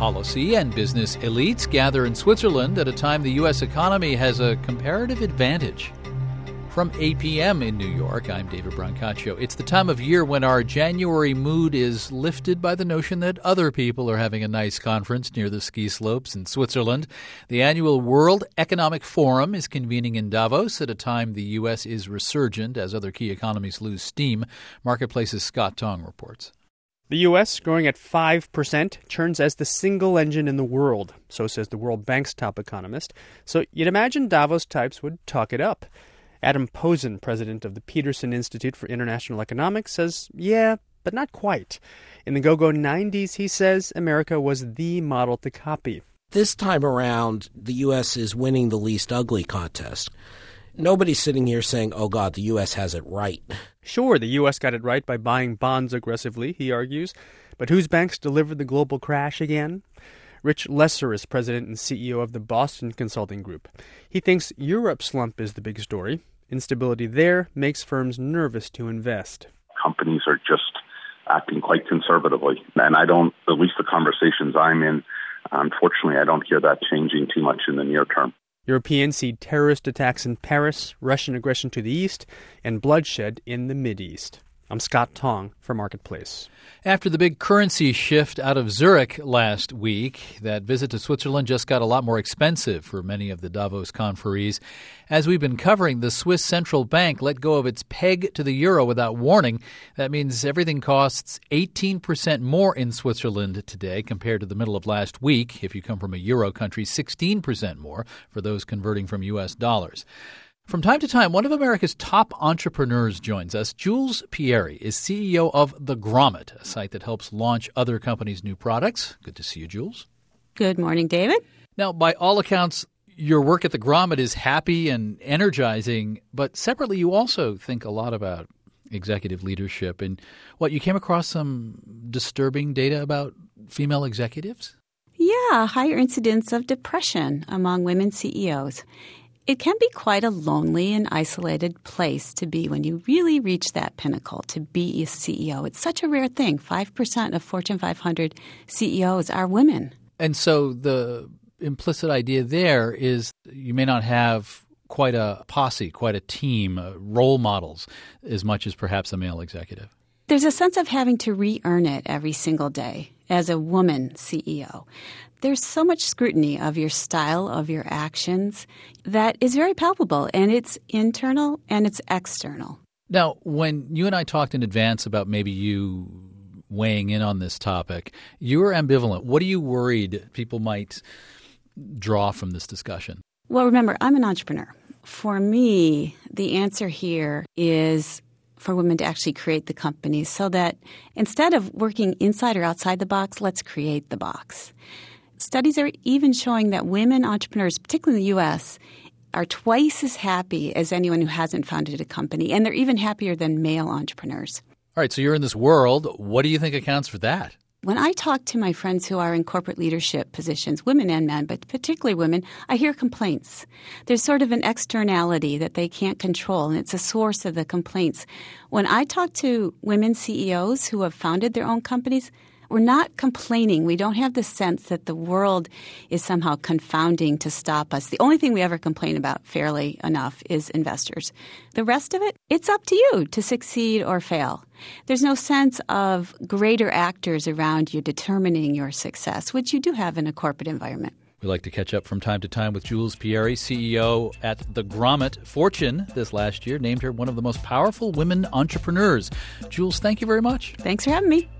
Policy and business elites gather in Switzerland at a time the U.S. economy has a comparative advantage. From 8 p.m. in New York, I'm David Brancaccio. It's the time of year when our January mood is lifted by the notion that other people are having a nice conference near the ski slopes in Switzerland. The annual World Economic Forum is convening in Davos at a time the U.S. is resurgent as other key economies lose steam. Marketplace's Scott Tong reports. The U.S., growing at 5%, churns as the single engine in the world, so says the World Bank's top economist. So you'd imagine Davos types would talk it up. Adam Posen, president of the Peterson Institute for International Economics, says, yeah, but not quite. In the go-go 90s, he says, America was the model to copy. This time around, the U.S. is winning the least ugly contest. Nobody's sitting here saying, oh, God, the U.S. has it right. Sure, the U.S. got it right by buying bonds aggressively, he argues. But whose banks delivered the global crash again? Rich Lesser is president and CEO of the Boston Consulting Group. He thinks Europe's slump is the big story. Instability there makes firms nervous to invest. Companies are just acting quite conservatively. And at least the conversations I'm in, unfortunately, I don't hear that changing too much in the near term. Europeans see terrorist attacks in Paris, Russian aggression to the east, and bloodshed in the Mideast. I'm Scott Tong for Marketplace. After the big currency shift out of Zurich last week, that visit to Switzerland just got a lot more expensive for many of the Davos conferees. As we've been covering, the Swiss Central Bank let go of its peg to the euro without warning. That means everything costs 18% more in Switzerland today compared to the middle of last week. If you come from a euro country, 16% more for those converting from U.S. dollars. From time to time, one of America's top entrepreneurs joins us. Jules Pieri is CEO of The Grommet, a site that helps launch other companies' new products. Good to see you, Jules. Good morning, David. Now, by all accounts, your work at The Grommet is happy and energizing, but separately you also think a lot about executive leadership. And you came across some disturbing data about female executives? Yeah, higher incidence of depression among women CEOs. It can be quite a lonely and isolated place to be when you really reach that pinnacle, to be a CEO. It's such a rare thing. 5% of Fortune 500 CEOs are women. And so the implicit idea there is you may not have quite a posse, quite a team, role models, as much as perhaps a male executive. There's a sense of having to re-earn it every single day as a woman CEO. There's so much scrutiny of your style, of your actions, that is very palpable, and it's internal and it's external. Now, when you and I talked in advance about maybe you weighing in on this topic, you were ambivalent. What are you worried people might draw from this discussion? Well, remember, I'm an entrepreneur. For me, the answer here is for women to actually create the companies so that instead of working inside or outside the box, let's create the box. Studies are even showing that women entrepreneurs, particularly in the U.S., are twice as happy as anyone who hasn't founded a company, and they're even happier than male entrepreneurs. All right, so you're in this world. What do you think accounts for that? When I talk to my friends who are in corporate leadership positions, women and men, but particularly women, I hear complaints. There's sort of an externality that they can't control, and it's a source of the complaints. When I talk to women CEOs who have founded their own companies, we're not complaining. We don't have the sense that the world is somehow confounding to stop us. The only thing we ever complain about, fairly enough, is investors. The rest of it, it's up to you to succeed or fail. There's no sense of greater actors around you determining your success, which you do have in a corporate environment. We like to catch up from time to time with Jules Pieri, CEO at The Grommet. Fortune, this last year, named her one of the most powerful women entrepreneurs. Jules, thank you very much. Thanks for having me.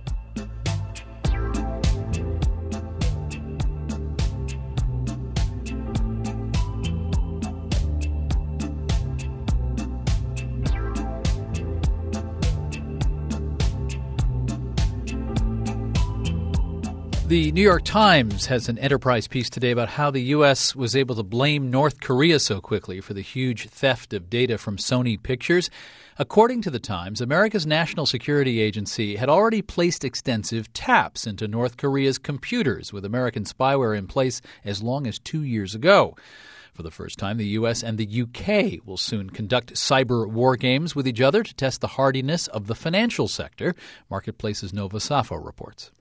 The New York Times has an enterprise piece today about how the U.S. was able to blame North Korea so quickly for the huge theft of data from Sony Pictures. According to the Times, America's National Security Agency had already placed extensive taps into North Korea's computers with American spyware in place as long as 2 years ago. For the first time, the U.S. and the U.K. will soon conduct cyber war games with each other to test the hardiness of the financial sector, Marketplace's Nova Safo reports.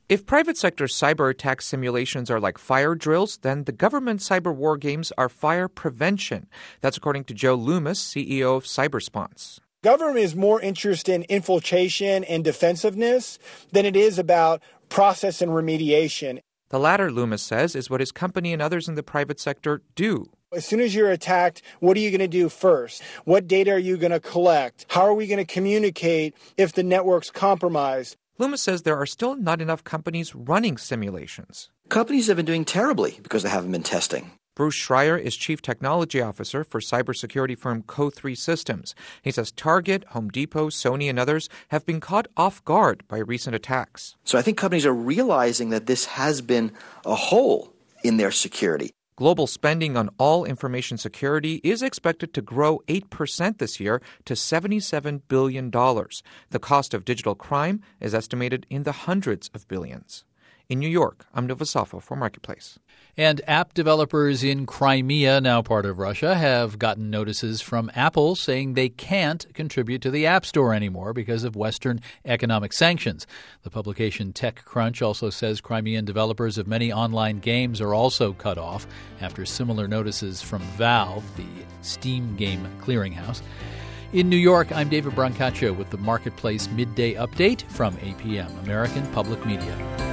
If private sector cyber attack simulations are like fire drills, then the government cyber war games are fire prevention. That's according to Joe Loomis, CEO of Cybersponse. Government is more interested in infiltration and defensiveness than it is about process and remediation. The latter, Loomis says, is what his company and others in the private sector do. As soon as you're attacked, what are you going to do first? What data are you going to collect? How are we going to communicate if the network's compromised? Loomis says there are still not enough companies running simulations. Companies have been doing terribly because they haven't been testing. Bruce Schreier is Chief Technology Officer for cybersecurity firm Co3 Systems. He says Target, Home Depot, Sony, and others have been caught off guard by recent attacks. So I think companies are realizing that this has been a hole in their security. Global spending on all information security is expected to grow 8% this year to $77 billion. The cost of digital crime is estimated in the hundreds of billions. In New York, I'm Nova Safo for Marketplace. And app developers in Crimea, now part of Russia, have gotten notices from Apple saying they can't contribute to the App Store anymore because of Western economic sanctions. The publication TechCrunch also says Crimean developers of many online games are also cut off after similar notices from Valve, the Steam game clearinghouse. In New York, I'm David Brancaccio with the Marketplace Midday Update from APM, American Public Media.